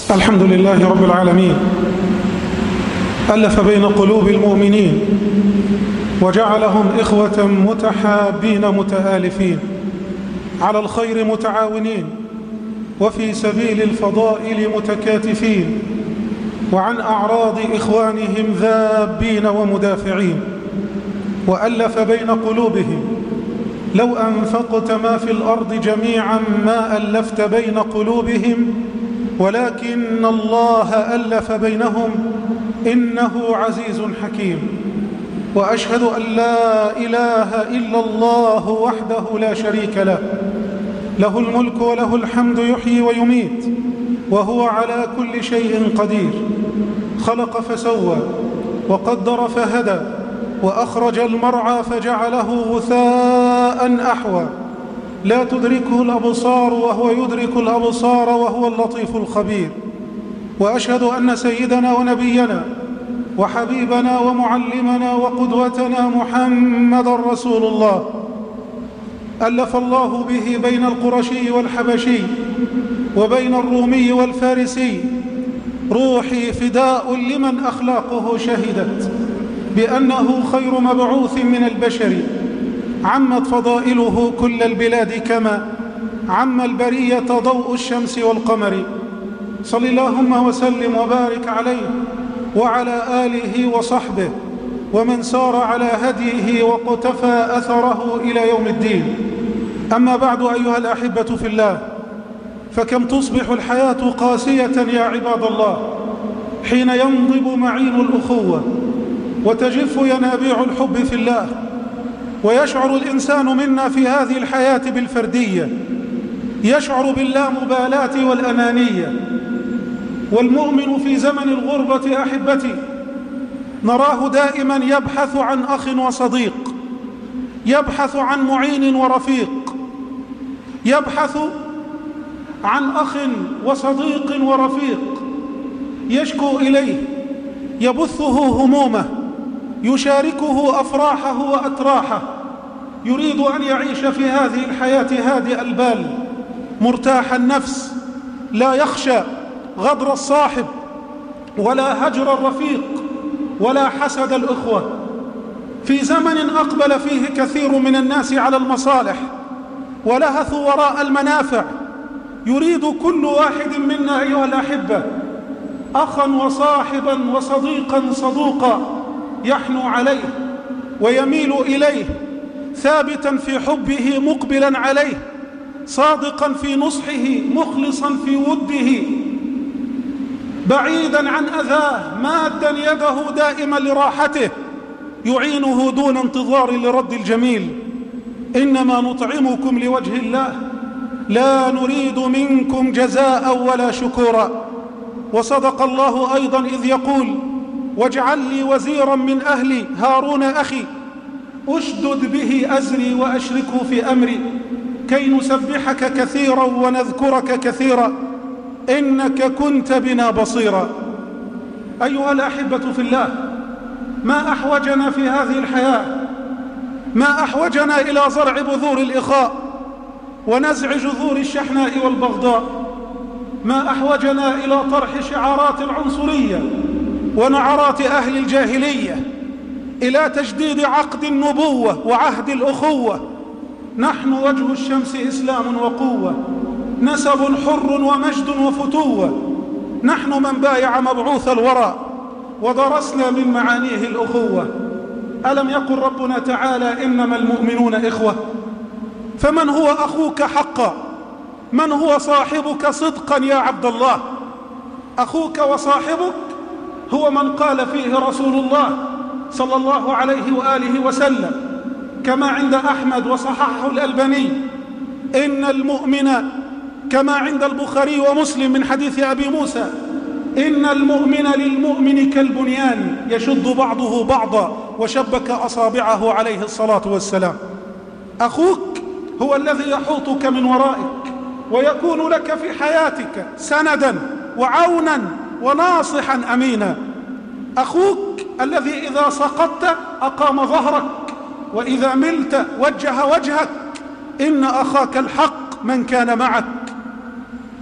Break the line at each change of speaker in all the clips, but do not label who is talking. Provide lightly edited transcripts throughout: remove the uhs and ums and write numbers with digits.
الحمد لله رب العالمين، ألف بين قلوب المؤمنين وجعلهم إخوة متحابين متآلفين على الخير متعاونين وفي سبيل الفضائل متكاتفين، وعن أعراض إخوانهم ذابين ومدافعين. وألف بين قلوبهم، لو أنفقت ما في الأرض جميعا ما ألفت بين قلوبهم ولكن الله ألف بينهم إنه عزيز حكيم. وأشهد أن لا إله إلا الله وحده لا شريك له، له الملك وله الحمد يحيي ويميت وهو على كل شيء قدير. خلق فسوى وقدر فهدى وأخرج المرعى فجعله غثاء أحوى، لا تدركه الأبصار وهو يدرك الأبصار وهو اللطيف الخبير. وأشهد أن سيدنا ونبينا وحبيبنا ومعلمنا وقدوتنا محمدًا رسول الله، ألف الله به بين القرشي والحبشي وبين الرومي والفارسي. روحي فداء لمن أخلاقه شهدت بأنه خير مبعوث من البشر، عمت فضائله كل البلاد كما عم البرية ضوء الشمس والقمر. صل اللهم وسلم وبارك عليه وعلى آله وصحبه ومن سار على هديه وقتفى أثره إلى يوم الدين. أما بعد، أيها الأحبة في الله، فكم تصبح الحياة قاسية يا عباد الله حين ينضب معين الأخوة وتجف ينابيع الحب في الله، ويشعر الإنسان منا في هذه الحياة بالفردية، يشعر باللامبالاة والأنانية. والمؤمن في زمن الغربة أحبتي نراه دائما يبحث عن أخ وصديق، يبحث عن معين ورفيق، يبحث عن أخ وصديق ورفيق يشكو إليه، يبثه همومه، يشاركه أفراحه وأتراحه، يريد أن يعيش في هذه الحياة هادئ البال مرتاح النفس، لا يخشى غدر الصاحب ولا هجر الرفيق ولا حسد الأخوة. في زمن أقبل فيه كثير من الناس على المصالح ولهثوا وراء المنافع، يريد كل واحد منا أيها الأحبة أخا وصاحبا وصديقا صدوقا يحنو عليه ويميل إليه، ثابتا في حبه مقبلا عليه، صادقا في نصحه مخلصا في وده، بعيدا عن أذاه مادا يده دائما لراحته، يعينه دون انتظار لرد الجميل. إنما نطعمكم لوجه الله لا نريد منكم جزاء ولا شكورا. وصدق الله أيضا إذ يقول: واجعل لي وزيرا من أهلي هارون أخي أشدد به أزري وأشركه في أمري كي نسبحك كثيرا ونذكرك كثيرا إنك كنت بنا بصيرا. أيها الأحبة في الله، ما أحوجنا في هذه الحياة، ما أحوجنا إلى زرع بذور الإخاء ونزع جذور الشحناء والبغضاء، ما أحوجنا إلى طرح شعارات العنصرية ونعرات أهل الجاهلية، إلى تجديد عقد النبوة وعهد الأخوة. نحن وجه الشمس إسلام وقوة، نسب حر ومجد وفتوة، نحن من بايع مبعوث الورى ودرسنا من معانيه الأخوة. ألم يقل ربنا تعالى: إنما المؤمنون إخوة؟ فمن هو أخوك حقا؟ من هو صاحبك صدقا يا عبد الله؟ أخوك وصاحبك هو من قال فيه رسول الله صلى الله عليه وآله وسلم كما عند أحمد وصححه الألباني: إن المؤمن، كما عند البخاري ومسلم من حديث أبي موسى: إن المؤمن للمؤمن كالبنيان يشد بعضه بعضا، وشبك أصابعه عليه الصلاة والسلام. أخوك هو الذي يحوطك من ورائك ويكون لك في حياتك سندا وعونا وناصحا أمينا. أخوك الذي إذا سقطت أقام ظهرك وإذا ملت وجه وجهك. إن أخاك الحق من كان معك.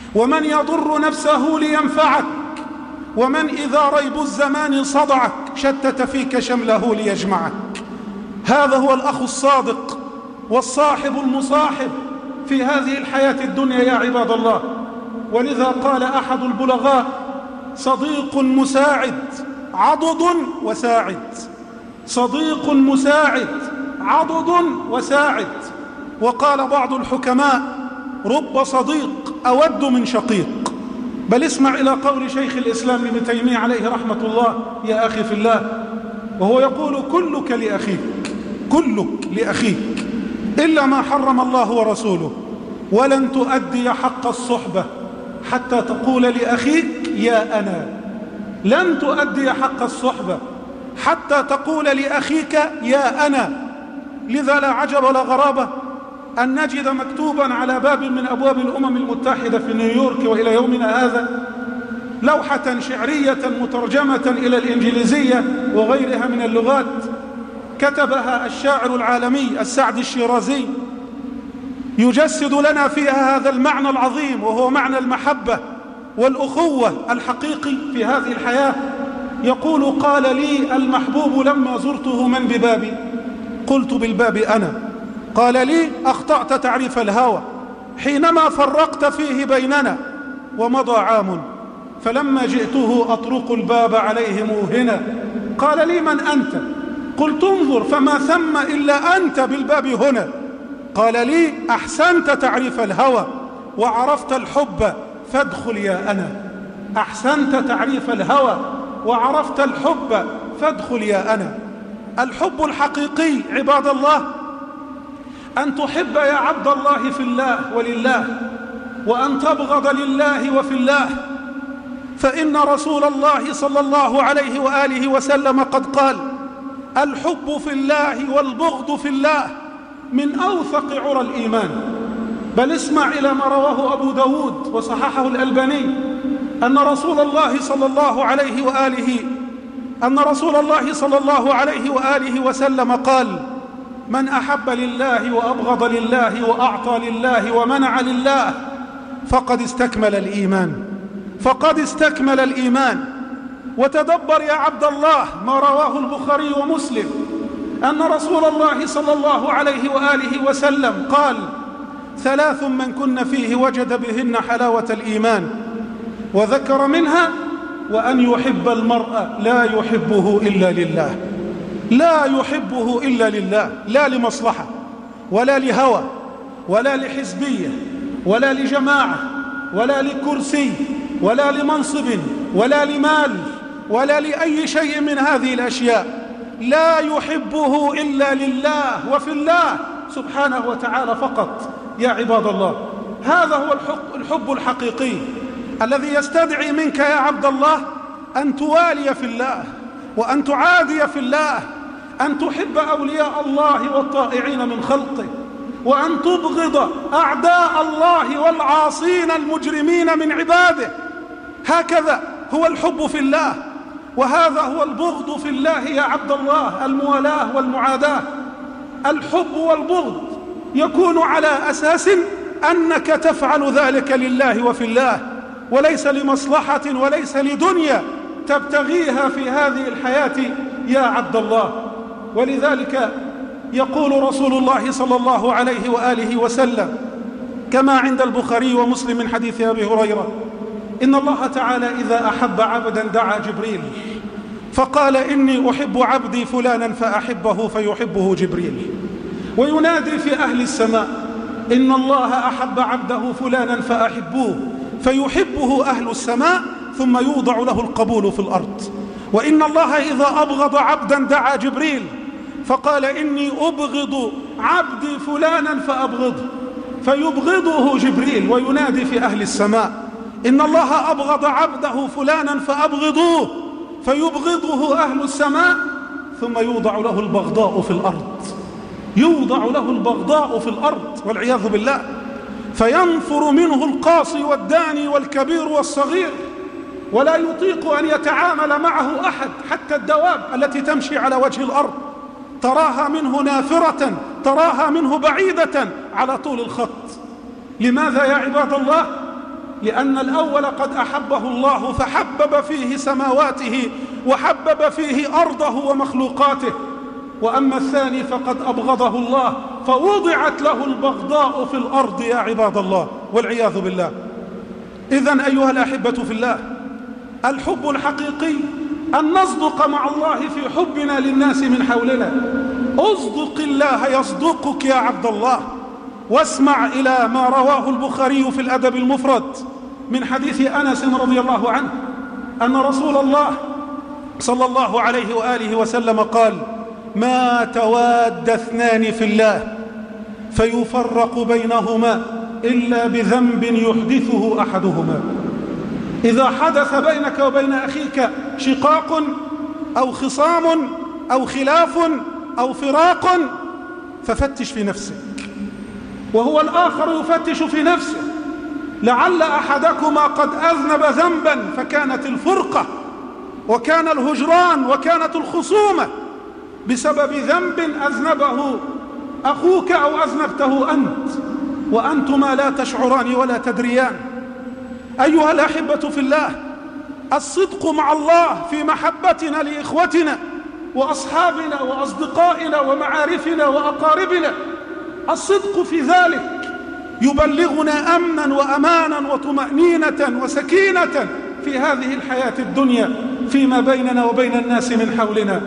ومن يضر نفسه لينفعك، ومن إذا ريب الزمان صدعك شتت فيك شمله ليجمعك. هذا هو الأخ الصادق والصاحب المصاحب في هذه الحياة الدنيا يا عباد الله. ولذا قال أحد البلغاء: صديق مساعد عضد وساعد. صديق مساعد عضد وساعد. وقال بعض الحكماء: رب صديق أود من شقيق. بل اسمع إلى قول شيخ الإسلام ابن تيمية عليه رحمة الله يا أخي في الله، وهو يقول: كلك لأخيك، كلك لأخيك إلا ما حرم الله ورسوله، ولن تؤدي حق الصحبة حتى تقول لأخيك يا أنا. لن تؤدي حق الصحبة حتى تقول لأخيك يا أنا. لذا لا عجب ولا غرابة أن نجد مكتوبا على باب من أبواب الأمم المتحدة في نيويورك وإلى يومنا هذا لوحة شعرية مترجمة إلى الإنجليزية وغيرها من اللغات، كتبها الشاعر العالمي السعدي الشيرازي، يجسد لنا فيها هذا المعنى العظيم، وهو معنى المحبة والأخوة الحقيقي في هذه الحياة. يقول: قال لي المحبوب لما زرته: من ببابي؟ قلت: بالباب أنا. قال لي: أخطأت تعريف الهوى حينما فرقت فيه بيننا، ومضى عام فلما جئته أطرق الباب عليه موهنا. قال لي: من أنت؟ قلت: انظر فما ثم إلا أنت بالباب هنا. قال لي: أحسنت تعريف الهوى وعرفت الحب فادخل يا أنا. أحسنت تعريف الهوى وعرفت الحب فادخل يا أنا. الحب الحقيقي عباد الله أن تحب يا عبد الله في الله ولله، وأن تبغض لله وفي الله. فإن رسول الله صلى الله عليه وآله وسلم قد قال: الحب في الله والبغض في الله من أوثق عرى الإيمان. بل اسمع إلى ما رواه أبو داود وصححه الألباني أن رسول الله صلى الله عليه وآله وسلم قال: من أحب لله وأبغض لله وأعطى لله ومنع لله فقد استكمل الإيمان، فقد استكمل الإيمان. وتدبر يا عبد الله ما رواه البخاري ومسلم أن رسول الله صلى الله عليه وآله وسلم قال: ثلاث من كن فيه وجد بهن حلاوة الإيمان، وذكر منها: وأن يحب المرء لا يحبه إلا لله. لا يحبه إلا لله، لا لمصلحة ولا لهوى ولا لحزبية ولا لجماعة ولا لكرسي ولا لمنصب ولا لمال ولا لأي شيء من هذه الأشياء. لا يحبه إلا لله وفي الله سبحانه وتعالى فقط يا عباد الله. هذا هو الحب الحقيقي الذي يستدعي منك يا عبد الله أن توالي في الله، وأن تعادي في الله، أن تحب أولياء الله والطائعين من خلقه، وأن تبغض أعداء الله والعاصين المجرمين من عباده. هكذا هو الحب في الله، وهذا هو البغض في الله يا عبد الله، الموالاة والمعاداة. الحب والبغض يكون على أساس أنك تفعل ذلك لله وفي الله، وليس لمصلحة وليس لدنيا تبتغيها في هذه الحياة يا عبد الله. ولذلك يقول رسول الله صلى الله عليه وآله وسلم كما عند البخاري ومسلم من حديث أبي هريرة: إن الله تعالى إذا أحب عبدا دعا جبريل فقال: إني أحب عبدي فلانا فأحبه فيحبه جبريل. وينادي في أهل السماء: إن الله أحب عبده فلانا فأحبوه فيحبه أهل السماء ثم يوضع له القبول في الأرض. وإن الله إذا أبغض عبدا دعا جبريل فقال: إني أبغض عبدي فلانا فأبغضه فيبغضه جبريل. وينادي في أهل السماء: إن الله أبغض عبده فلانا فأبغضوه فيبغضه أهل السماء ثم يوضع له البغضاء في الأرض. يوضع له البغضاء في الأرض والعياذ بالله، فينفر منه القاصي والداني والكبير والصغير، ولا يطيق أن يتعامل معه أحد، حتى الدواب التي تمشي على وجه الأرض تراها منه نافرة، تراها منه بعيدة على طول الخط. لماذا يا عباد الله؟ لأن الأول قد أحبه الله فحبب فيه سماواته وحبب فيه أرضه ومخلوقاته، وأما الثاني فقد أبغضه الله فوضعت له البغضاء في الأرض يا عباد الله، والعياذ بالله. إذن أيها الأحبة في الله، الحب الحقيقي أن نصدق مع الله في حبنا للناس من حولنا. اصدق الله يصدقك يا عبد الله. واسمع إلى ما رواه البخاري في الأدب المفرد من حديث أنس رضي الله عنه أن رسول الله صلى الله عليه وآله وسلم قال: ما تواد اثنان في الله فيفرق بينهما إلا بذنب يحدثه أحدهما. إذا حدث بينك وبين أخيك شقاق أو خصام أو خلاف أو فراق ففتش في نفسك، وهو الآخر يفتش في نفسه، لعل أحدكما قد أذنب ذنبا فكانت الفرقة وكان الهجران وكانت الخصومة بسبب ذنب أذنبه أخوك أو أذنبته أنت، وأنتما لا تشعران ولا تدريان. أيها الأحبة في الله، الصدق مع الله في محبتنا لإخوتنا وأصحابنا وأصدقائنا ومعارفنا وأقاربنا، الصدق في ذلك يبلغنا أمنا وأمانا وطمأنينة وسكينة في هذه الحياة الدنيا فيما بيننا وبين الناس من حولنا.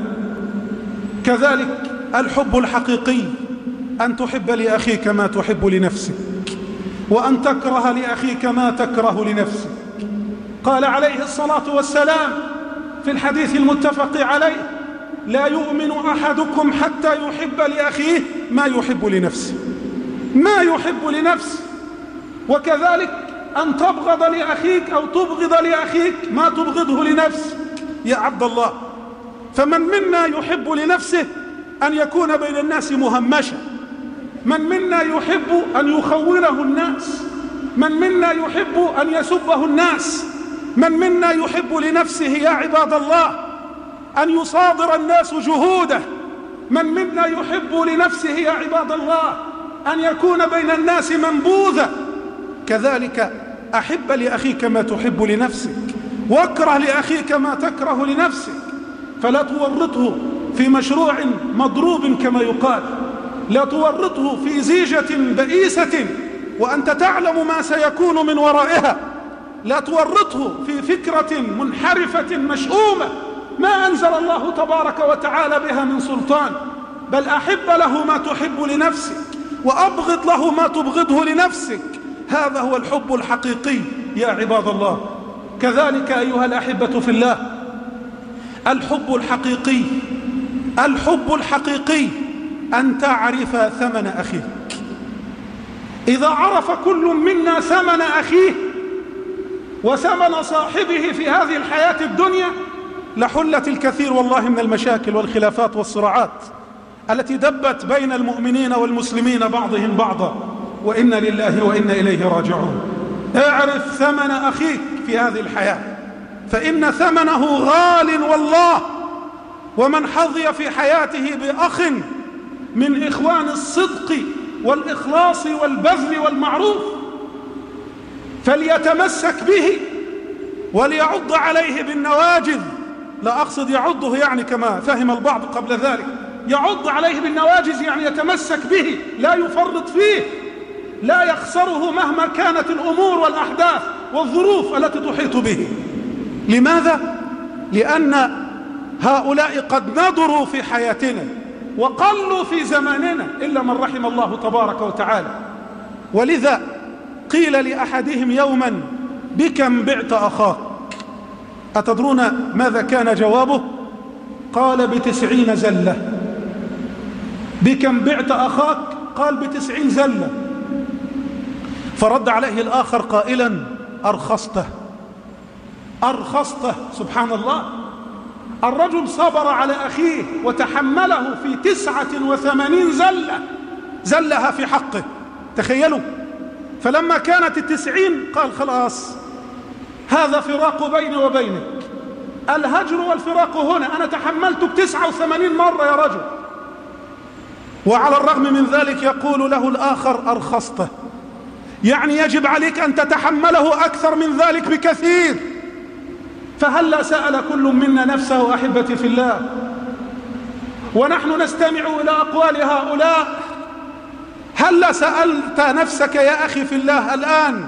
كذلك الحب الحقيقي أن تحب لأخيك ما تحب لنفسك، وأن تكره لأخيك ما تكره لنفسك. قال عليه الصلاة والسلام في الحديث المتفق عليه: لا يؤمن أحدكم حتى يحب لأخيه ما يحب لنفسه، ما يحب لنفسه. وكذلك أن تبغض لأخيك أو تبغض لأخيك ما تبغضه لنفسك يا عبد الله. فمن منا يحب لنفسه أن يكون بين الناس مهمشا، من منا يحب أن يخونه الناس، من منا يحب أن يسبه الناس، من منا يحب لنفسه يا عباد الله أن يصادر الناس جهوده، من منا يحب لنفسه يا عباد الله أن يكون بين الناس منبوذا. كذلك أحب لأخيك ما تحب لنفسك، واكره لأخيك ما تكره لنفسك، فلا تورطه في مشروع مضروب كما يقال، لا تورطه في زيجة بئيسة وأنت تعلم ما سيكون من ورائها، لا تورطه في فكرة منحرفة مشؤومة ما أنزل الله تبارك وتعالى بها من سلطان، بل أحب له ما تحب لنفسك وأبغض له ما تبغضه لنفسك. هذا هو الحب الحقيقي يا عباد الله. كذلك أيها الأحبة في الله، الحب الحقيقي، الحب الحقيقي أن تعرف ثمن أخيك. إذا عرف كل منا ثمن أخيه وثمن صاحبه في هذه الحياة الدنيا لحلت الكثير والله من المشاكل والخلافات والصراعات التي دبت بين المؤمنين والمسلمين بعضهم بعضا، وإنا لله وإنا إليه راجعون. اعرف ثمن أخيك في هذه الحياة، فإن ثمنه غال والله. ومن حظي في حياته بأخ من إخوان الصدق والإخلاص والبذل والمعروف فليتمسك به وليعض عليه بالنواجذ. لا أقصد يعضه يعني كما فهم البعض قبل ذلك، يعض عليه بالنواجذ يعني يتمسك به، لا يفرط فيه، لا يخسره مهما كانت الأمور والأحداث والظروف التي تحيط به. لماذا؟ لأن هؤلاء قد نضروا في حياتنا وقلوا في زماننا إلا من رحم الله تبارك وتعالى. ولذا قيل لأحدهم يوما: بكم بعت أخاك؟ أتدرون ماذا كان جوابه؟ قال: ب90 زلة. بكم بعت أخاك؟ قال: ب90 زلة. فرد عليه الآخر قائلا: أرخصته. أرخصته. سبحان الله، الرجل صبر على أخيه وتحمله في 89 زلة زلها في حقه، تخيلوا. فلما كانت 90 قال: خلاص، هذا فراق بيني وبينك، الهجر والفراق هنا، أنا تحملتك 89 مرة يا رجل. وعلى الرغم من ذلك يقول له الآخر: أرخصته. يعني يجب عليك أن تتحمله أكثر من ذلك بكثير. فهلا سأل كل منا نفسه أحبتي في الله، ونحن نستمع إلى أقوال هؤلاء، هلا سألت نفسك يا أخي في الله الآن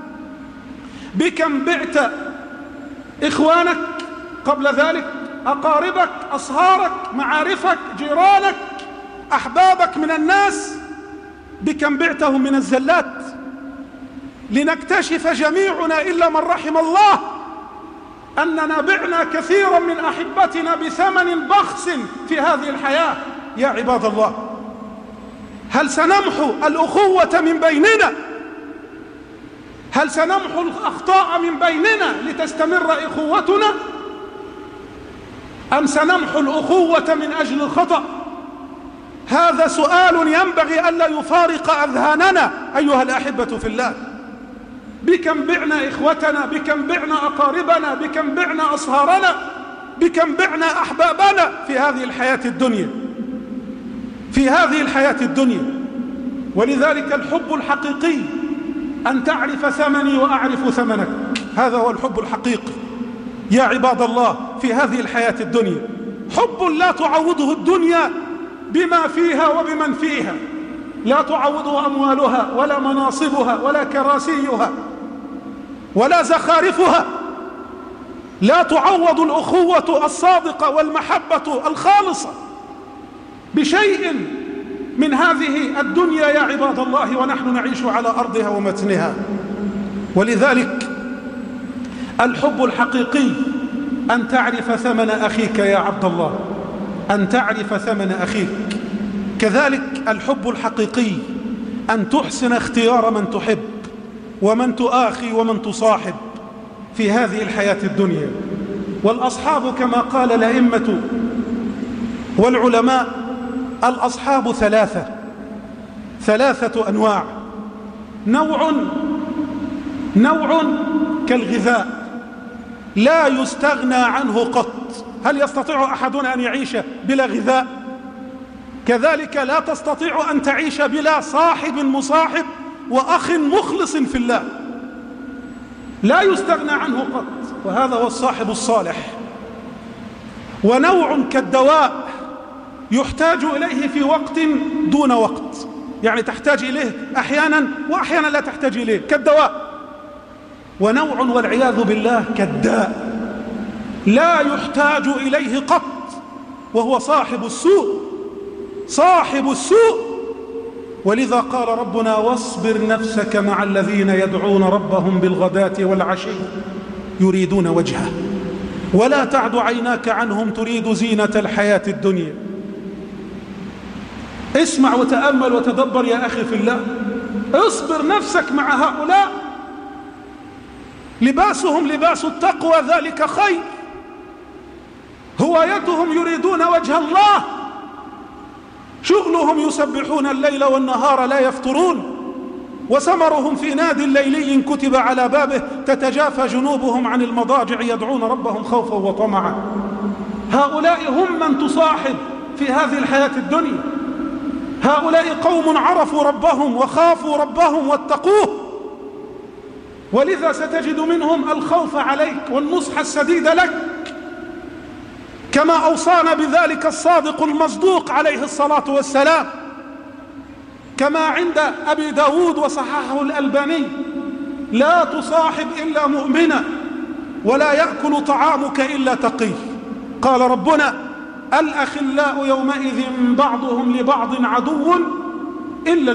بكم بعت إخوانك قبل ذلك، أقاربك، أصهارك، معارفك، جيرانك، أحبابك من الناس، بكم بعتهم من الزلات؟ لنكتشف جميعنا إلا من رحم الله أننا بعنا كثيرا من أحبتنا بثمن بخس في هذه الحياة. يا عباد الله، هل سنمحو الأخوة من بيننا؟ هل سنمحو الأخطاء من بيننا لتستمر أخوتنا؟ أم سنمحو الأخوة من أجل الخطأ؟ هذا سؤال ينبغي ألا يفارق أذهاننا أيها الأحبة في الله. بكم بعنا إخوتنا، بكم بعنا أقاربنا، بكم بعنا أصهارنا، بكم بعنا أحبابنا في هذه الحياة الدنيا، في هذه الحياة الدنيا. ولذلك الحب الحقيقي أن تعرف ثمني وأعرف ثمنك، هذا هو الحب الحقيقي يا عباد الله في هذه الحياة الدنيا. حب لا تعوضه الدنيا بما فيها وبمن فيها، لا تعوضه أموالها ولا مناصبها ولا كراسيها ولا زخارفها، لا تعوض الأخوة الصادقة والمحبة الخالصة بشيء من هذه الدنيا يا عباد الله، ونحن نعيش على أرضها ومتنها. ولذلك الحب الحقيقي أن تعرف ثمن أخيك يا عبد الله، أن تعرف ثمن أخيك. كذلك الحب الحقيقي أن تحسن اختيار من تحب ومن تؤاخي ومن تصاحب في هذه الحياة الدنيا. والأصحاب كما قال الأئمة والعلماء، الأصحاب ثلاثة أنواع. نوع كالغذاء لا يستغنى عنه قط. هل يستطيع أحدنا أن يعيش بلا غذاء؟ كذلك لا تستطيع أن تعيش بلا صاحب مصاحب وأخ مخلص في الله، لا يستغنى عنه قط، وهذا هو الصاحب الصالح. ونوع كالدواء يحتاج إليه في وقت دون وقت، يعني تحتاج إليه أحيانا وأحيانا لا تحتاج إليه كالدواء. ونوع والعياذ بالله كالداء لا يحتاج إليه قط، وهو صاحب السوء. ولذا قال ربنا: واصبر نفسك مع الذين يدعون ربهم بالغداة والعشي يريدون وجهه ولا تعد عيناك عنهم تريد زينة الحياة الدنيا. اسمع وتأمل وتدبر يا أخي في الله، اصبر نفسك مع هؤلاء، لباسهم لباس التقوى، ذلك خير. هوايتهم يريدون وجه الله، شغلهم يسبحون الليل والنهار لا يفترون، وثمرهم في ناد ليلي كتب على بابه تتجافى جنوبهم عن المضاجع يدعون ربهم خوفا وطمعا. هؤلاء هم من تصاحب في هذه الحياة الدنيا. هؤلاء قوم عرفوا ربهم وخافوا ربهم واتقوه، ولذا ستجد منهم الخوف عليك والنصح السديد لك، كما أوصانا بذلك الصادق المصدوق عليه الصلاة والسلام، كما عند أبي داود وصححه الألباني: لا تصاحب إلا مؤمنا ولا يأكل طعامك إلا تقي. قال ربنا: الأخلاء يومئذ بعضهم لبعض عدو إلا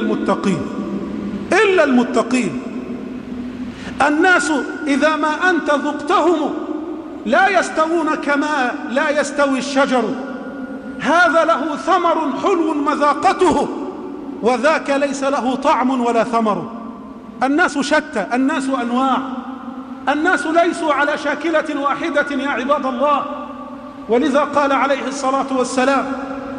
المتقين. الناس إذا ما أنت ذقتهم لا يستوون كما لا يستوي الشجر، هذا له ثمر حلو مذاقته وذاك ليس له طعم ولا ثمر. الناس شتى، الناس أنواع، الناس ليسوا على شاكلة واحدة يا عباد الله. ولذا قال عليه الصلاة والسلام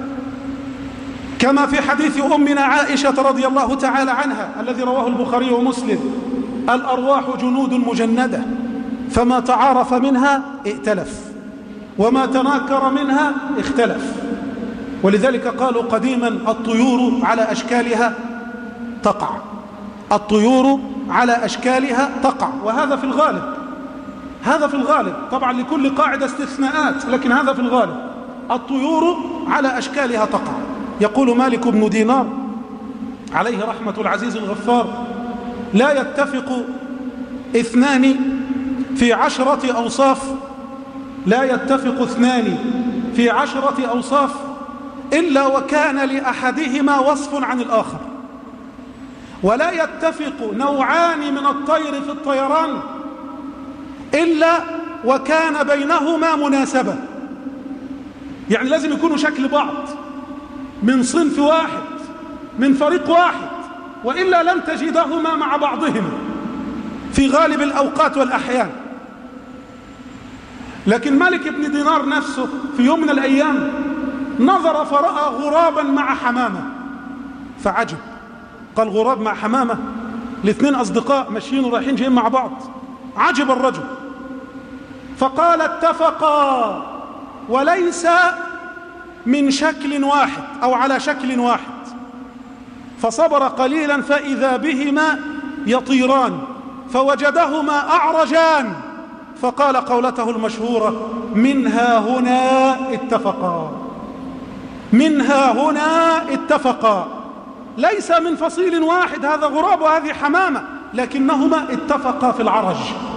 كما في حديث أمنا عائشة رضي الله تعالى عنها الذي رواه البخاري ومسلم: الأرواح جنود مجندة، فما تعارف منها ائتلف وما تناكر منها اختلف. ولذلك قالوا قديما: الطيور على أشكالها تقع، الطيور على أشكالها تقع، وهذا في الغالب، هذا في الغالب، طبعا لكل قاعدة استثناءات، لكن هذا في الغالب. الطيور على أشكالها تقع. يقول مالك بن دينار عليه رحمة العزيز الغفار: لا يتفق اثنان في 10 أوصاف، لا يتفق اثنان في 10 أوصاف إلا وكان لأحدهما وصف عن الآخر، ولا يتفق نوعان من الطير في الطيران إلا وكان بينهما مناسبة. يعني لازم يكونوا شكل بعض، من صنف واحد، من فريق واحد، وإلا لن تجدهما مع بعضهما في غالب الأوقات والأحيان. لكن مالك بن دينار نفسه في يوم من الأيام نظر فرأى غرابا مع حمامة فعجب، قال: غراب مع حمامة؟ الاثنين أصدقاء ماشيين ورايحين جايين مع بعض. عجب الرجل فقال: اتفقا وليس من شكل واحد أو على شكل واحد. فصبر قليلا فإذا بهما يطيران فوجدهما أعرجان، فقال قولته المشهورة: منها هنا اتفقا، منها هنا اتفقا. ليس من فصيل واحد، هذا غراب وهذه حمامة، لكنهما اتفقا في العرج،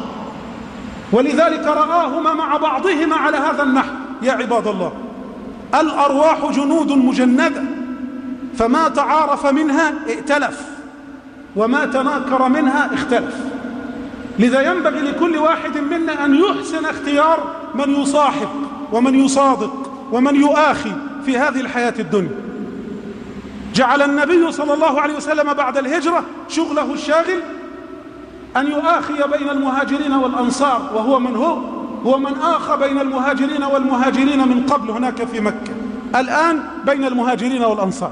ولذلك رآهما مع بعضهما على هذا النحو. يا عباد الله، الأرواح جنود مجندة، فما تعارف منها ائتلف، وما تناكر منها اختلف. لذا ينبغي لكل واحد منا أن يحسن اختيار من يصاحب ومن يصادق ومن يؤاخي في هذه الحياة الدنيا. جعل النبي صلى الله عليه وسلم بعد الهجرة شغله الشاغل أن يؤاخي بين المهاجرين والأنصار، وهو من هو من آخى بين المهاجرين والمهاجرين من قبل هناك في مكة، الآن بين المهاجرين والأنصار،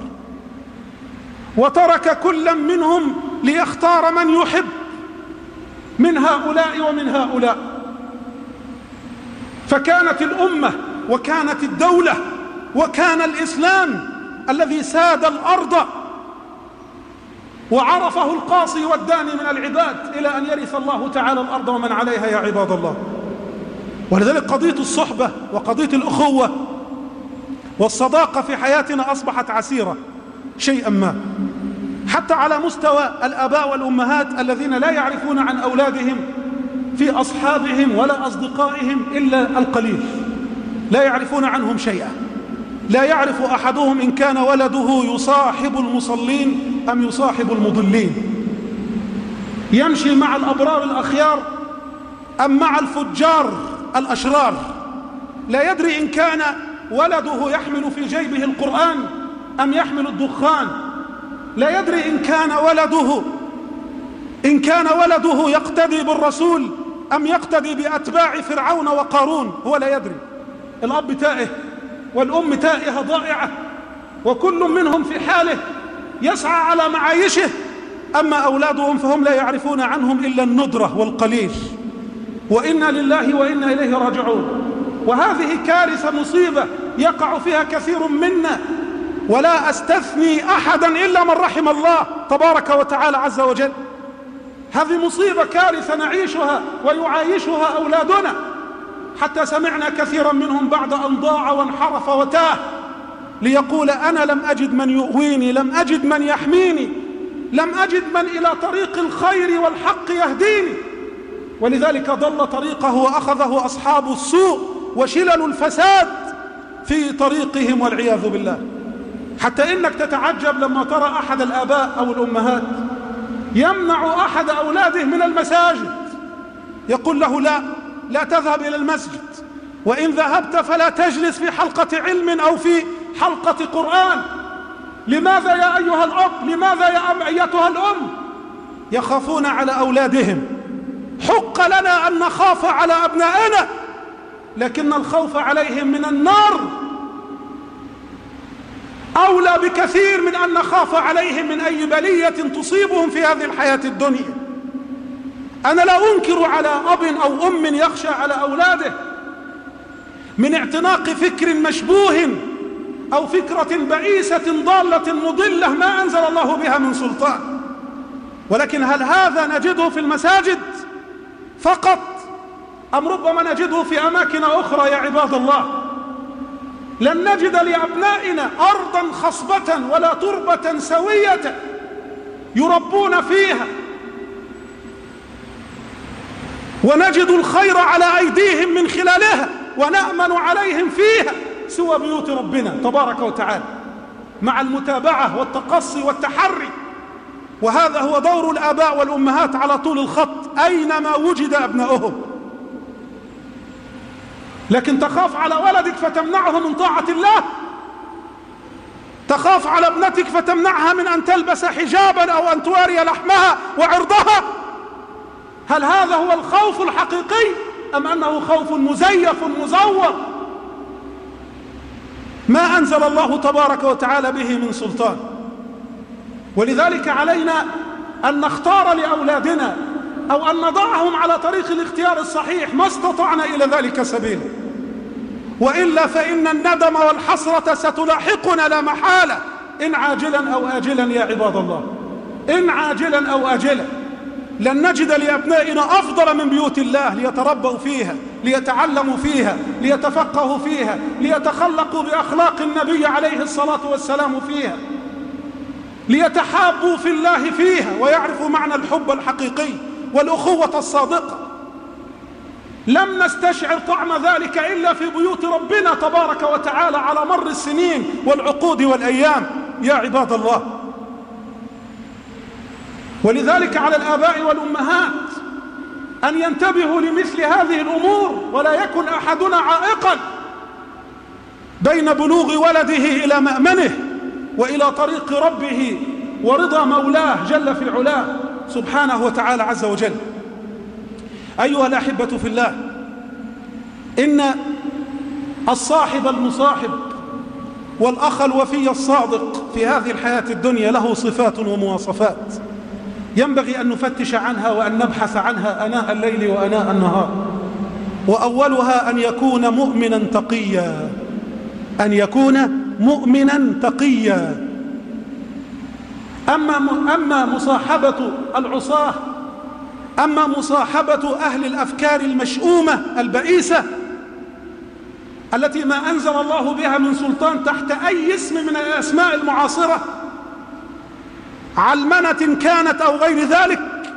وترك كل منهم ليختار من يحب من هؤلاء ومن هؤلاء. فكانت الأمة وكانت الدولة وكان الإسلام الذي ساد الأرض وعرفه القاصي والداني من العباد إلى أن يرث الله تعالى الأرض ومن عليها. يا عباد الله، ولذلك قضية الصحبة وقضية الأخوة والصداقة في حياتنا أصبحت عسيرة شيئا ما، حتى على مستوى الآباء والأمهات الذين لا يعرفون عن أولادهم في أصحابهم ولا أصدقائهم إلا القليل، لا يعرفون عنهم شيئا. لا يعرف أحدهم إن كان ولده يصاحب المصلين أم يصاحب المضلين، يمشي مع الأبرار الأخيار أم مع الفجار الأشرار. لا يدري إن كان ولده يحمل في جيبه القرآن أم يحمل الدخان. لا يدري إن كان ولده يقتدي بالرسول أم يقتدي بأتباع فرعون وقارون، هو لا يدري. الأب تائه والأم تائهة ضائعة، وكل منهم في حاله يسعى على معايشه. أما أولادهم فهم لا يعرفون عنهم إلا الندرة والقليل، وإنا لله وإنا إليه راجعون. وهذه كارثة، مصيبة يقع فيها كثير منا، ولا أستثني أحدا إلا من رحم الله تبارك وتعالى عز وجل. هذه مصيبة، كارثة نعيشها ويعايشها أولادنا، حتى سمعنا كثيرا منهم بعد أن ضاع وانحرف وتاه ليقول: أنا لم أجد من يؤويني، لم أجد من يحميني، لم أجد من إلى طريق الخير والحق يهديني. ولذلك ضل طريقه وأخذه أصحاب السوء وشلل الفساد في طريقهم والعياذ بالله. حتى إنك تتعجب لما ترى أحد الآباء أو الأمهات يمنع أحد أولاده من المساجد، يقول له: لا تذهب إلى المسجد، وإن ذهبت فلا تجلس في حلقة علم أو في حلقة قرآن. لماذا يا أيها الأب؟ لماذا يا أيتها الأم؟ يخافون على أولادهم. حق لنا أن نخاف على أبنائنا، لكن الخوف عليهم من النار أولى بكثير من أن نخاف عليهم من أي بلية تصيبهم في هذه الحياة الدنيا. أنا لا أنكر على أب أو أم يخشى على أولاده من اعتناق فكر مشبوه أو فكرة بئيسة ضالة مضلة ما أنزل الله بها من سلطان، ولكن هل هذا نجده في المساجد فقط أم ربما نجده في أماكن أخرى يا عباد الله؟ لن نجد لأبنائنا أرضا خصبة ولا تربة سوية يربون فيها ونجد الخير على أيديهم من خلالها ونأمن عليهم فيها سوى بيوت ربنا تبارك وتعالى، مع المتابعة والتقصي والتحري. وهذا هو دور الآباء والأمهات على طول الخط أينما وجد أبنائهم. لكن تخاف على ولدك فتمنعه من طاعة الله؟ تخاف على ابنتك فتمنعها من أن تلبس حجابا أو أن تواري لحمها وعرضها؟ هل هذا هو الخوف الحقيقي أم أنه خوف مزيف مزور ما أنزل الله تبارك وتعالى به من سلطان؟ ولذلك علينا أن نختار لأولادنا أو أن نضعهم على طريق الاختيار الصحيح ما استطعنا إلى ذلك سبيلا، وإلا فإن الندم والحسرة ستلاحقنا لا محالة إن عاجلا أو آجلا يا عباد الله، إن عاجلا أو آجلا. لن نجد لأبنائنا أفضل من بيوت الله ليتربوا فيها، ليتعلموا فيها، ليتفقهوا فيها، ليتخلقوا بأخلاق النبي عليه الصلاة والسلام فيها، ليتحابوا في الله فيها ويعرفوا معنى الحب الحقيقي والأخوة الصادقة. لم نستشعر طعم ذلك إلا في بيوت ربنا تبارك وتعالى على مر السنين والعقود والأيام يا عباد الله. ولذلك على الآباء والأمهات أن ينتبهوا لمثل هذه الأمور، ولا يكن أحدنا عائقا بين بلوغ ولده إلى مأمنه وإلى طريق ربه ورضا مولاه جل في علاه سبحانه وتعالى عز وجل. أيها الأحبة في الله، إن الصاحب المصاحب والأخ الوفي الصادق في هذه الحياة الدنيا له صفات ومواصفات ينبغي أن نفتش عنها وأن نبحث عنها آناء الليل وآناء النهار. وأولها أن يكون مؤمنا تقيا، أن يكون مؤمنا تقيا. أما مصاحبة العصاة، أما مصاحبة أهل الأفكار المشؤومة البئيسة التي ما أنزل الله بها من سلطان تحت أي اسم من الأسماء المعاصرة، علمنة كانت أو غير ذلك،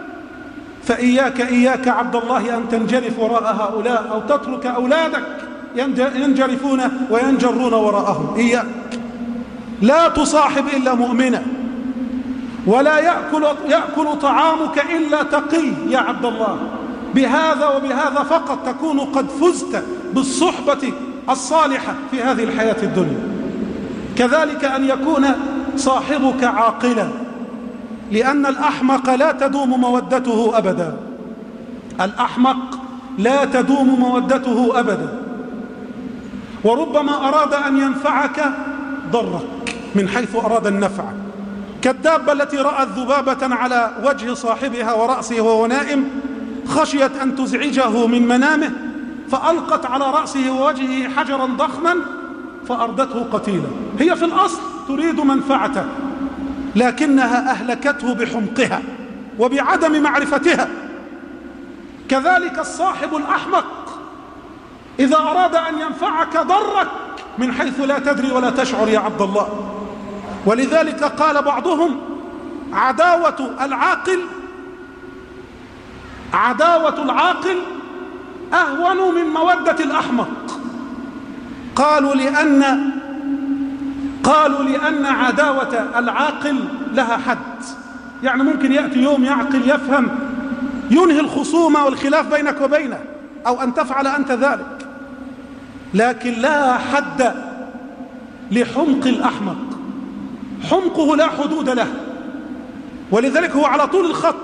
فإياك عبد الله أن تنجرف وراء هؤلاء أو تترك أولادك ينجرفون وينجرون وراءهم. إياك، لا تصاحب إلا مؤمنا، ولا يأكل طعامك إلا تقي يا عبد الله. بهذا وبهذا فقط تكون قد فزت بالصحبة الصالحة في هذه الحياة الدنيا. كذلك أن يكون صاحبك عاقلا، لأن الأحمق لا تدوم مودته أبدا، الأحمق لا تدوم مودته أبدا، وربما أراد أن ينفعك ضرك من حيث أراد النفع، كالدابة التي رأت ذبابة على وجه صاحبها ورأسه وهو نائم، خشيت أن تزعجه من منامه فألقت على رأسه ووجهه حجرا ضخما فأردته قتيلا. هي في الأصل تريد منفعته، لكنها أهلكته بحمقها وبعدم معرفتها. كذلك الصاحب الأحمق إذا أراد أن ينفعك ضرك من حيث لا تدري ولا تشعر يا عبد الله. ولذلك قال بعضهم: عداوة العاقل أهون من مودة الأحمق. قالوا لأن عداوة العاقل لها حد، يعني ممكن يأتي يوم يعقل يفهم ينهي الخصومة والخلاف بينك وبينه أو أن تفعل أنت ذلك، لكن لا حد لحمق الأحمق، حمقه لا حدود له. ولذلك هو على طول الخط،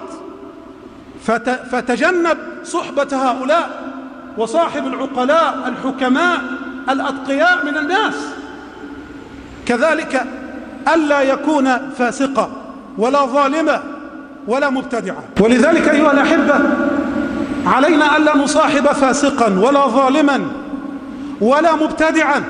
فتجنب صحبة هؤلاء وصاحب العقلاء الحكماء الأتقياء من الناس. كذلك ألا يكون فاسقا ولا ظالما ولا مبتدعا. ولذلك أيها الأحبة علينا ألا نصاحب فاسقا ولا ظالما ولا مبتدعا،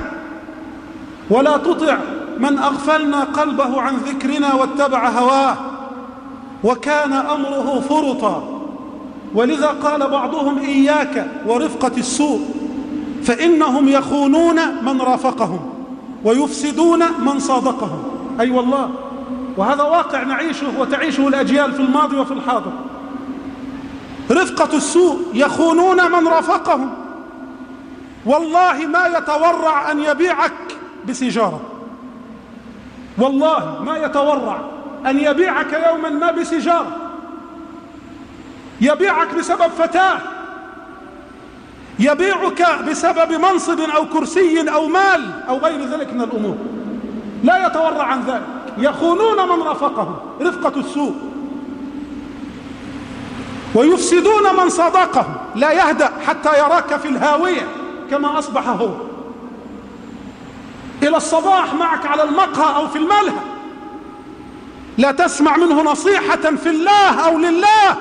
ولا تطع من أغفلنا قلبه عن ذكرنا واتبع هواه. وكان أمره فرطا. ولذا قال بعضهم إياك ورفقة السوء، فإنهم يخونون من رافقهم ويفسدون من صادقهم. أي والله، وهذا واقع نعيشه وتعيشه الأجيال في الماضي وفي الحاضر. رفقة السوء يخونون من رافقهم. والله ما يتورع أن يبيعك بسجارة، والله ما يتورع أن يبيعك يوما ما بسجارة، يبيعك بسبب فتاة، يبيعك بسبب منصب أو كرسي أو مال أو غير ذلك من الأمور، لا يتورع عن ذلك. يخونون من رافقهم، رفقة السوء، ويفسدون من صادقهم. لا يهدأ حتى يراك في الهاوية كما أصبح هو، إلى الصباح معك على المقهى أو في الملهى، لا تسمع منه نصيحة في الله أو لله.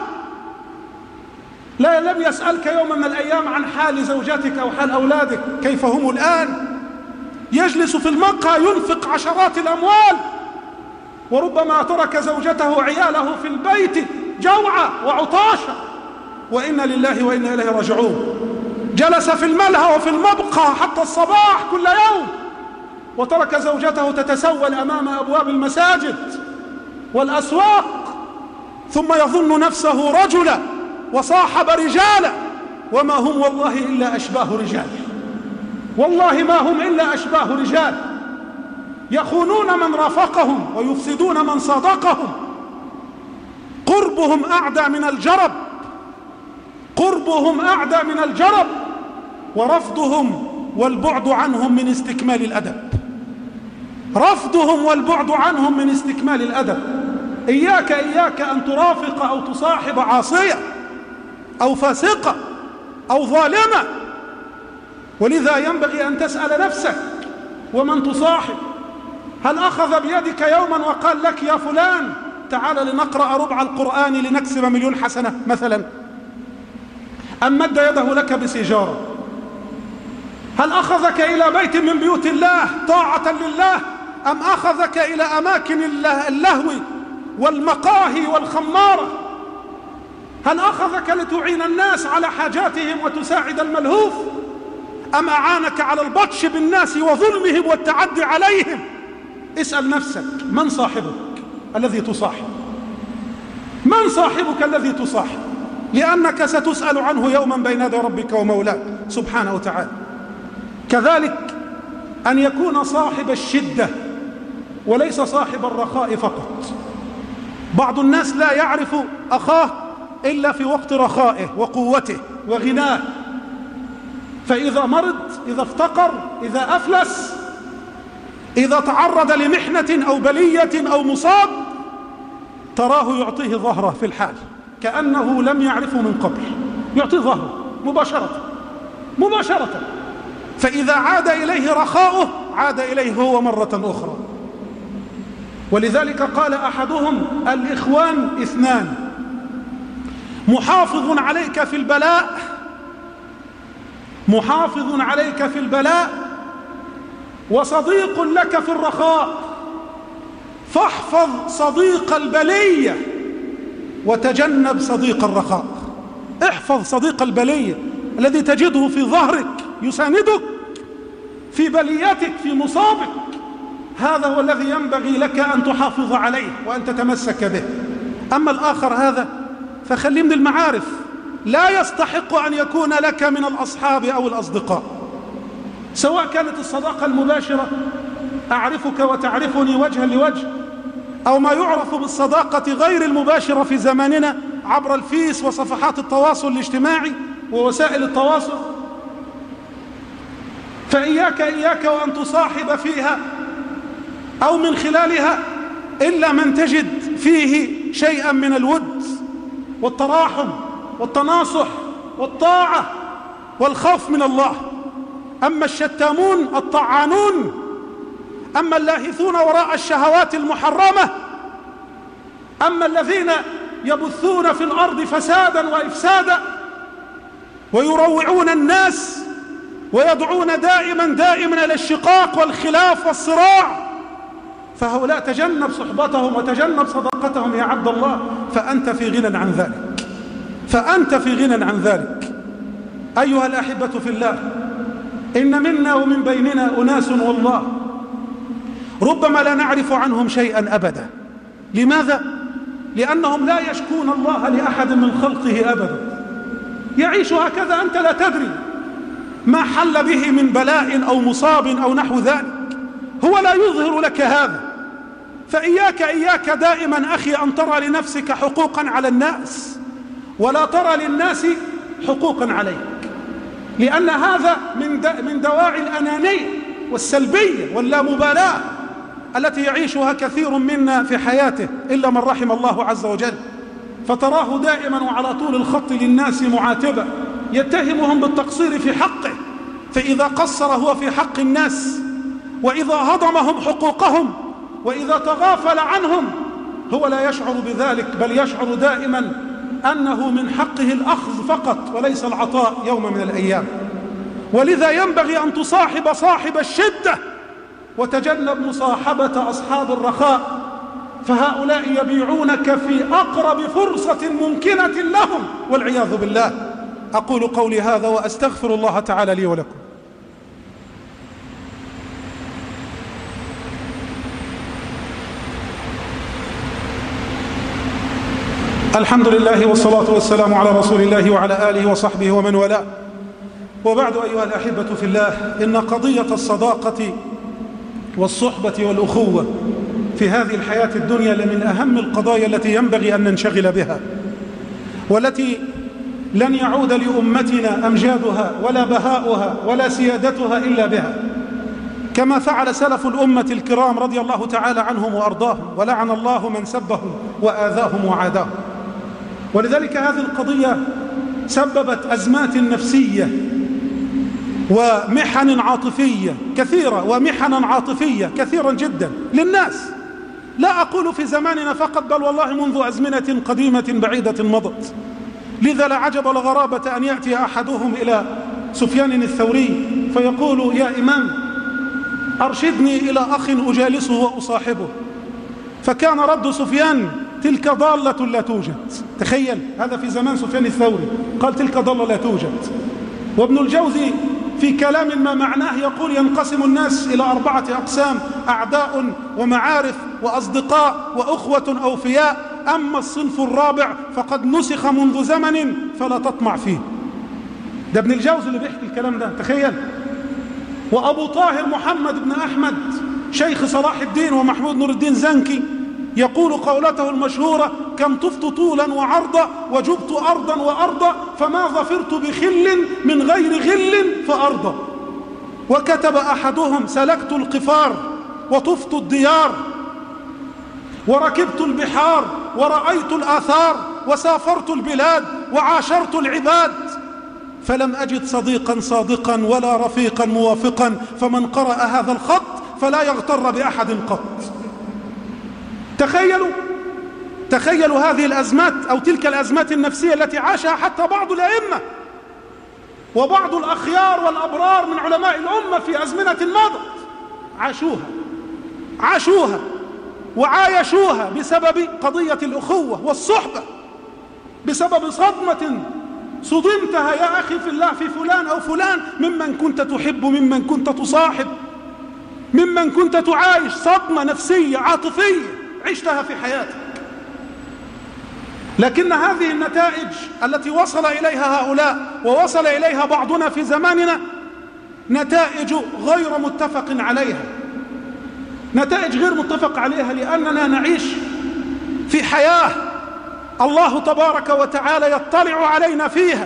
لا لم يسألك يوم من الأيام عن حال زوجتك أو حال أولادك كيف هم الآن. يجلس في المقهى ينفق عشرات الأموال، وربما ترك زوجته وعياله في البيت جوعى وعطاشا، وإنا لله وإنا إليه راجعون. جلس في الملهى وفي المبقى حتى الصباح كل يوم، وترك زوجته تتسول أمام أبواب المساجد والأسواق، ثم يظن نفسه رجلا وصاحب رجالا، وما هم والله إلا أشباه رجال، والله ما هم إلا أشباه رجال. يخونون من رافقهم ويفسدون من صادقهم. قربهم أعدى من الجرب، قربهم أعدى من الجرب، ورفضهم والبعد عنهم من استكمال الأدب، رفضهم والبعد عنهم من استكمال الأدب. إياك أن ترافق أو تصاحب عاصية أو فاسقة أو ظالمة. ولذا ينبغي أن تسأل نفسك ومن تصاحب، هل أخذ بيدك يوما وقال لك يا فلان تعال لنقرأ ربع القرآن لنكسب 1,000,000 حسنة مثلا؟ أم مد يده لك بسجارة؟ هل أخذك إلى بيت من بيوت الله طاعة لله، أم أخذك إلى أماكن اللهو والمقاهي والخمارة؟ هل أخذك لتعين الناس على حاجاتهم وتساعد الملهوف، أم أعانك على البطش بالناس وظلمهم والتعدي عليهم؟ اسأل نفسك، من صاحبك الذي تصاحب؟ من صاحبك الذي تصاحب؟ لأنك ستسأل عنه يوما بين يدي ربك ومولاك سبحانه وتعالى. كذلك أن يكون صاحب الشدة وليس صاحب الرخاء فقط. بعض الناس لا يعرف أخاه إلا في وقت رخائه وقوته وغناه، فإذا مرض، إذا افتقر، إذا أفلس، إذا تعرض لمحنة أو بلية أو مصاب، تراه يعطيه ظهره في الحال كأنه لم يعرفه من قبل، يعطيه ظهره مباشرة. فإذا عاد إليه رخاؤه عاد إليه هو مرة أخرى. ولذلك قال أحدهم: الإخوان 2، محافظ عليك في البلاء، محافظ عليك في البلاء، وصديق لك في الرخاء. فاحفظ صديق البلية وتجنب صديق الرخاء. احفظ صديق البلية الذي تجده في ظهرك يساندك في بليتك في مصابك، هذا هو الذي ينبغي لك أن تحافظ عليه وأن تتمسك به. أما الآخر هذا فخليه من المعارف، لا يستحق أن يكون لك من الأصحاب أو الأصدقاء، سواء كانت الصداقة المباشرة أعرفك وتعرفني وجها لوجه، أو ما يعرف بالصداقة غير المباشرة في زماننا عبر الفيس وصفحات التواصل الاجتماعي ووسائل التواصل. فإياك وأن تصاحب فيها أو من خلالها إلا من تجد فيه شيئا من الود والتراحم والتناصح والطاعة والخوف من الله. أما الشتامون الطعانون، أما اللاهثون وراء الشهوات المحرمة، أما الذين يبثون في الأرض فسادا وإفسادا ويروعون الناس ويدعون دائما إلى الشقاق والخلاف والصراع، فهؤلاء تجنب صحبتهم وتجنب صداقتهم يا عبد الله، فأنت في غنى عن ذلك، فأنت في غنى عن ذلك. أيها الأحبة في الله، إن منا ومن بيننا أناس والله ربما لا نعرف عنهم شيئا أبدا. لماذا؟ لأنهم لا يشكون الله لأحد من خلقه أبدا، يعيش هكذا، أنت لا تدري ما حل به من بلاء أو مصاب أو نحو ذلك، هو لا يظهر لك هذا. فإياك دائما أخي أن ترى لنفسك حقوقا على الناس ولا ترى للناس حقوقا عليك، لأن هذا من دواعي الأنانية والسلبية واللامبالاة التي يعيشها كثير منا في حياته إلا من رحم الله عز وجل. فتراه دائما وعلى طول الخط للناس معاتبا، يتهمهم بالتقصير في حقه، فإذا قصر هو في حق الناس وإذا هضمهم حقوقهم وإذا تغافل عنهم هو لا يشعر بذلك، بل يشعر دائما أنه من حقه الأخذ فقط وليس العطاء يوم من الأيام. ولذا ينبغي أن تصاحب صاحب الشدة وتجنب مصاحبة أصحاب الرخاء، فهؤلاء يبيعونك في أقرب فرصة ممكنة لهم والعياذ بالله. أقول قولي هذا وأستغفر الله تعالى لي ولكم. الحمد لله والصلاة والسلام على رسول الله وعلى آله وصحبه ومن والاه، وبعد أيها الأحبة في الله، إن قضية الصداقة والصحبة والأخوة في هذه الحياة الدنيا لمن أهم القضايا التي ينبغي أن ننشغل بها، والتي لن يعود لأمتنا أمجادها ولا بهاؤها ولا سيادتها إلا بها، كما فعل سلف الأمة الكرام رضي الله تعالى عنهم وأرضاهم، ولعن الله من سبهم وآذاهم وعاداهم. ولذلك هذه القضية سببت أزمات نفسية ومحن عاطفية كثيرة، ومحنا عاطفية كثيرا جدا للناس، لا أقول في زماننا فقط، بل والله منذ أزمنة قديمة بعيدة مضت. لذا لا عجب ولا غرابة أن يأتي أحدهم إلى سفيان الثوري فيقول: يا إمام، أرشدني إلى أخ أجالسه وأصاحبه. فكان رد سفيان: تلك ضالة لا توجد. تخيل، هذا في زمان سفيان الثوري قال تلك ضالة لا توجد. وابن الجوزي في كلام ما معناه يقول: ينقسم الناس إلى 4 أقسام: أعداء ومعارف وأصدقاء وأخوة أوفياء، أما الصنف الرابع فقد نسخ منذ زمن فلا تطمع فيه. ده ابن الجوزي اللي بيحكي الكلام ده، تخيل. وأبو طاهر محمد بن أحمد شيخ صلاح الدين ومحمود نور الدين زنكي يقول قولته المشهورة: كم طفت طولا وعرضا وجبت أرضا وأرضا فما ظفرت بخل من غير غل فأرضا. وكتب أحدهم: سلكت القفار وطفت الديار وركبت البحار ورأيت الآثار وسافرت البلاد وعاشرت العباد فلم أجد صديقا صادقا ولا رفيقا موافقا، فمن قرأ هذا الخط فلا يغتر بأحد قط. تخيلوا هذه الأزمات أو تلك الأزمات النفسية التي عاشها حتى بعض الأئمة وبعض الأخيار والأبرار من علماء الأمة في أزمنة مضت، عاشوها وعايشوها بسبب قضية الأخوة والصحبة، بسبب صدمة صدمتها يا أخي في الله في فلان أو فلان ممن كنت تحب، ممن كنت تصاحب، ممن كنت تعايش، صدمة نفسية عاطفية عشتها في حياتك. لكن هذه النتائج التي وصل إليها هؤلاء ووصل إليها بعضنا في زماننا نتائج غير متفق عليها، نتائج غير متفق عليها، لأننا نعيش في حياة الله تبارك وتعالى يطلع علينا فيها،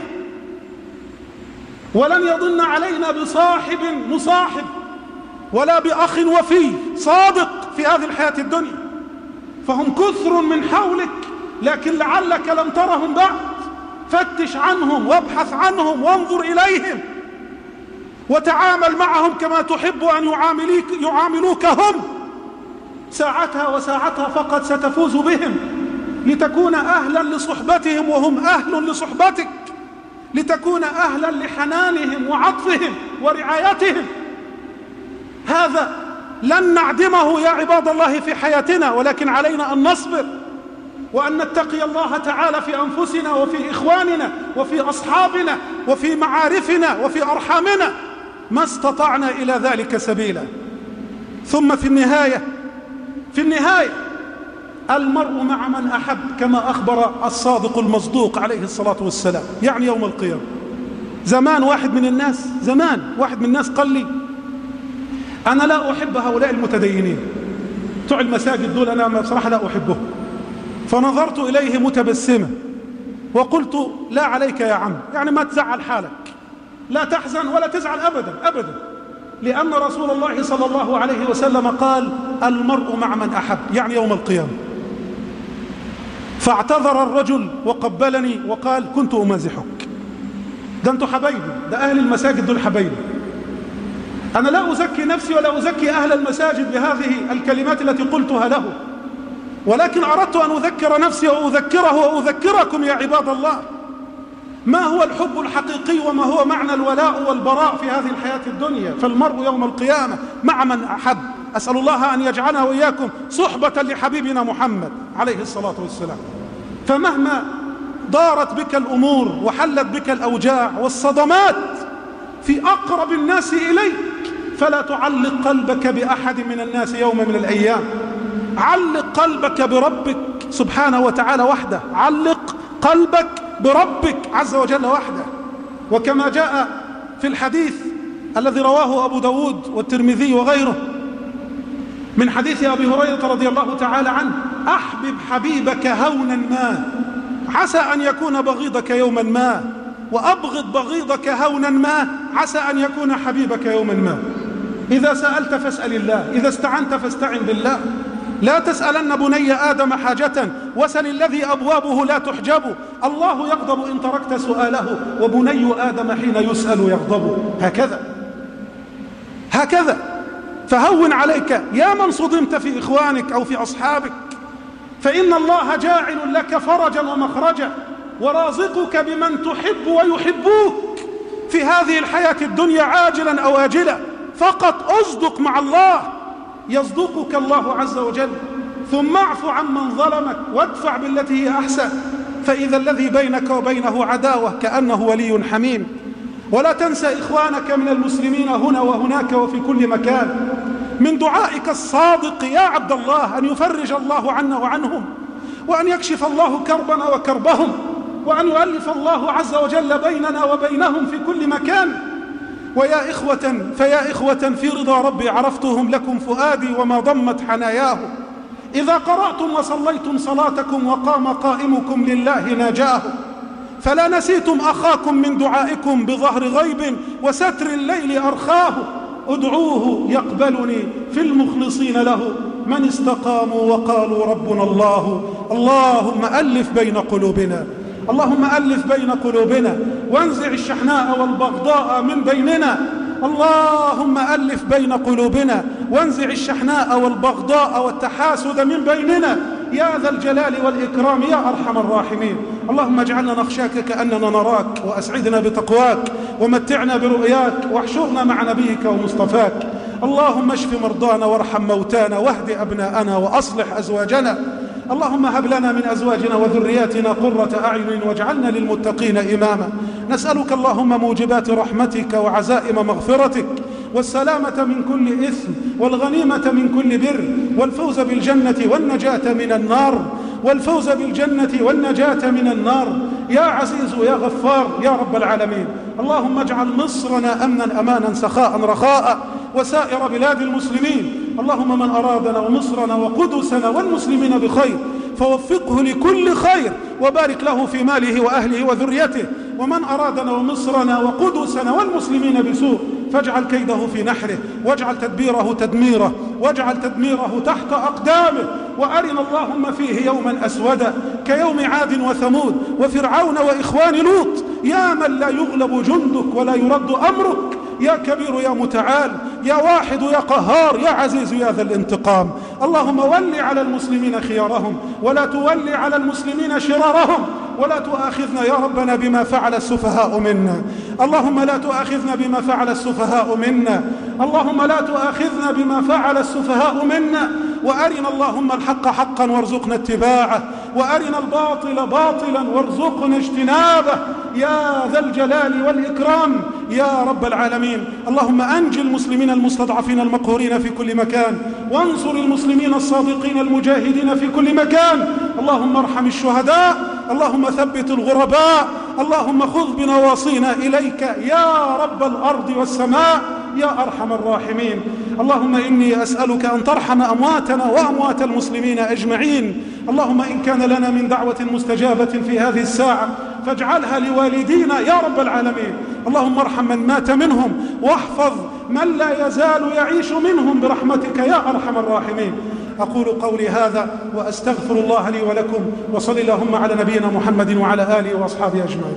ولن يضن علينا بصاحب مصاحب ولا بأخ وفي صادق في هذه الحياة الدنيا. فهم كثر من حولك، لكن لعلك لم ترهم بعد. فتش عنهم وابحث عنهم وانظر إليهم وتعامل معهم كما تحب أن يعاملوك هم. ساعتها وساعتها فقط ستفوز بهم، لتكون أهلا لصحبتهم وهم أهل لصحبتك، لتكون أهلا لحنانهم وعطفهم ورعايتهم. هذا لن نعدمه يا عباد الله في حياتنا، ولكن علينا أن نصبر وأن نتقي الله تعالى في أنفسنا وفي إخواننا وفي أصحابنا وفي معارفنا وفي أرحامنا ما استطعنا إلى ذلك سبيلا. ثم في النهاية المرء مع من أحب، كما أخبر الصادق المصدوق عليه الصلاة والسلام، يعني يوم القيامة. زمان واحد من الناس قال لي: أنا لا أحب هؤلاء المتدينين بتوع المساجد دول، أنا بصراحة لا أحبهم. فنظرت إليه متبسمة وقلت: لا عليك يا عم، يعني ما تزعل حالك، لا تحزن ولا تزعل أبدا أبدا، لأن رسول الله صلى الله عليه وسلم قال: المرء مع من أحب، يعني يوم القيامة. فاعتذر الرجل وقبلني وقال: كنت أمازحك، ده أنتوا حبايبي، ده أهل المساجد دول حبايبي. أنا لا أزكي نفسي ولا أزكي أهل المساجد بهذه الكلمات التي قلتها له، ولكن أردت أن أذكر نفسي وأذكره وأذكركم يا عباد الله ما هو الحب الحقيقي وما هو معنى الولاء والبراء في هذه الحياة الدنيا. فالمرء يوم القيامة مع من أحب. أسأل الله أن يجعلنا وإياكم صحبة لحبيبنا محمد عليه الصلاة والسلام. فمهما دارت بك الأمور وحلت بك الأوجاع والصدمات في أقرب الناس إليك، فلا تعلق قلبك بأحد من الناس يوم من الأيام. علق قلبك بربك سبحانه وتعالى وحده، علق قلبك بربك عز وجل وحده. وكما جاء في الحديث الذي رواه أبو داود والترمذي وغيره من حديث أبي هريرة رضي الله تعالى عنه: أحبب حبيبك هونا ما عسى أن يكون بغيضك يوما ما، وأبغض بغيضك هونا ما عسى أن يكون حبيبك يوما ما. إذا سألت فاسأل الله، إذا استعنت فاستعن بالله. لا تسألن بني آدم حاجة وسل الذي أبوابه لا تحجب. الله يغضب إن تركت سؤاله، وبني آدم حين يسأل يغضب. هكذا فهون عليك يا من صدمت في إخوانك أو في أصحابك، فإن الله جاعل لك فرجا ومخرجا، ورازقك بمن تحب ويحبوك في هذه الحياة الدنيا عاجلا أو آجلا. فقط أصدق مع الله يصدقك الله عز وجل. ثم اعف عمن ظلمك وادفع بالتي هي أحسن، فإذا الذي بينك وبينه عداوة كأنه ولي حميم. ولا تنسى إخوانك من المسلمين هنا وهناك وفي كل مكان. من دعائك الصادق يا عبد الله أن يفرج الله عنا وعنهم، وأن يكشف الله كربنا وكربهم، وأن يؤلف الله عز وجل بيننا وبينهم في كل مكان. فيا إخوة في رضا ربي عرفتهم لكم فؤادي وما ضمت حناياه. إذا قرأتم وصليتم صلاتكم وقام قائمكم لله ناجاه، فلا نسيتم أخاكم من دعائكم بظهر غيب وستر الليل أرخاه. ادعوه يقبلني في المخلصين له من استقاموا وقالوا ربنا الله. اللهم ألف بين قلوبنا، اللهم ألف بين قلوبنا وانزع الشحناء والبغضاء من بيننا. اللهم ألف بين قلوبنا وانزع الشحناء والبغضاء والتحاسد من بيننا يا ذا الجلال والإكرام يا أرحم الراحمين. اللهم اجعلنا نخشاك كأننا نراك، وأسعدنا بتقواك، ومتعنا برؤياك، واحشرنا مع نبيك ومصطفاك. اللهم اشف مرضانا وارحم موتانا، واهد أبناءنا وأصلح أزواجنا. اللهم هب لنا من أزواجنا وذرياتنا قرة أعين واجعلنا للمتقين إماما. نسألك اللهم موجبات رحمتك وعزائم مغفرتك، والسلامة من كل إثم، والغنيمة من كل بر، والفوز بالجنة والنجاة من النار، والفوز بالجنة والنجاة من النار يا عزيز يا غفار يا رب العالمين. اللهم اجعل مصرنا أمنا أمانا سخاء رخاء، وسائر بلاد المسلمين. اللهم من أرادنا ومصرنا وقدسنا والمسلمين بخير فوفقه لكل خير، وبارك له في ماله وأهله وذريته. ومن أرادنا ومصرنا وقدسنا والمسلمين بسوء فاجعل كيده في نحره، واجعل تدبيره تدميره، واجعل تدميره تحت أقدامه. وأرنا اللهم فيه يوما أسودا كيوم عاد وثمود وفرعون وإخوان لوط، يا من لا يغلب جندك ولا يرد أمرك، يا كبير يا متعال، يا واحد يا قهار، يا عزيز يا ذا الانتقام. اللهم ول على المسلمين خيارهم ولا تولي على المسلمين شرارهم، ولا تؤاخذنا يا ربنا بما فعل السفهاء منا. اللهم لا تؤاخذنا بما فعل السفهاء منا، اللهم لا تؤاخذنا بما فعل السفهاء منا. وأرنا اللهم الحق حقا وارزقنا اتباعه، وأرنا الباطل باطلا وارزقنا اجتنابه يا ذا الجلال والإكرام يا رب العالمين. اللهم أنجي المسلمين المستضعفين المقهورين في كل مكان، وانصر المسلمين الصادقين المجاهدين في كل مكان. اللهم ارحم الشهداء، اللهم ثبت الغرباء، اللهم خذ بنواصينا إليك يا رب الأرض والسماء يا أرحم الراحمين. اللهم إني أسألك أن ترحم أمواتنا وأموات المسلمين أجمعين. اللهم إن كان لنا من دعوة مستجابة في هذه الساعة فاجعلها لوالدينا يا رب العالمين. اللهم ارحم من مات منهم، واحفظ من لا يزال يعيش منهم برحمتك يا أرحم الراحمين. أقول قولي هذا وأستغفر الله لي ولكم، وصل اللهم على نبينا محمد وعلى آله وأصحابه أجمعين.